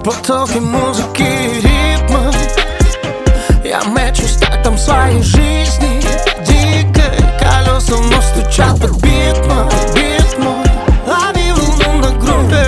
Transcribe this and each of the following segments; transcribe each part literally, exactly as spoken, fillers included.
Потоки музыки, ритма. Я мечусь в таком своей жизни дикой. Колеса вновь стучат под битма, бит мой. Лови волну на груди.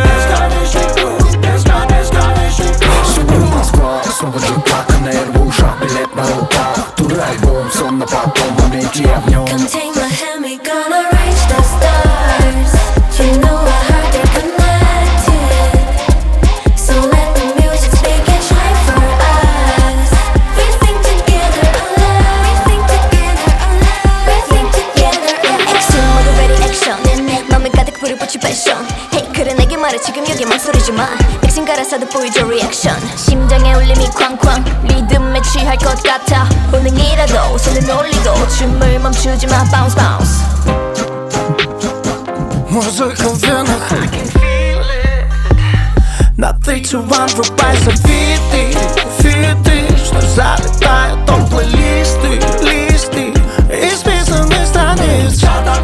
Сегодня Москва, снова джекпак, на нервы, ушах, билет на руках. Туральбом, сон на потом, в моменте я в нем. Come take my hand, we gonna reach the stars. You know I heard they're connected, so let the music speak and shine for us. We think together alive, we think together alive, we think together alive. Action 모두 ready action, 내 맘에 가득 불을 붙일 passion. Hey 그래 내게 말해 지금 여기 망설이지 마. 백신 갈아서도 보여줘 reaction. 심장의 울림이 쾅쾅 리듬에 취할 것 같아. 본능이라도 손을 올리고 춤을 멈추지 마. Bounce bounce. Музыка в венах, на тысячу ван врубайся в фиты, фиты, что залетают топ плейлисты, листы исписанных страниц.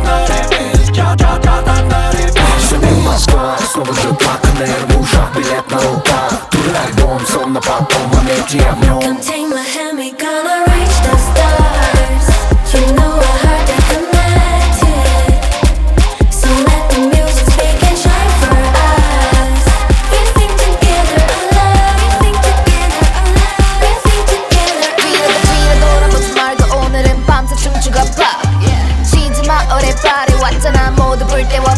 Сегодня Москва, снова джекпак, на нервы, ушах, билет на руках. Туральбом, сон на потом, в моменте я в нем. Come take my hand, we gonna reach the stars. You know I heard they're connected, so let the music speak and shine for us. We think together alive, we think together alive, we think together alive. 뒤로 돌아보지 말고 오늘은 밤새 춤추고 pop. 쉬지 마 오래 party 왔잖아 모두 불 때워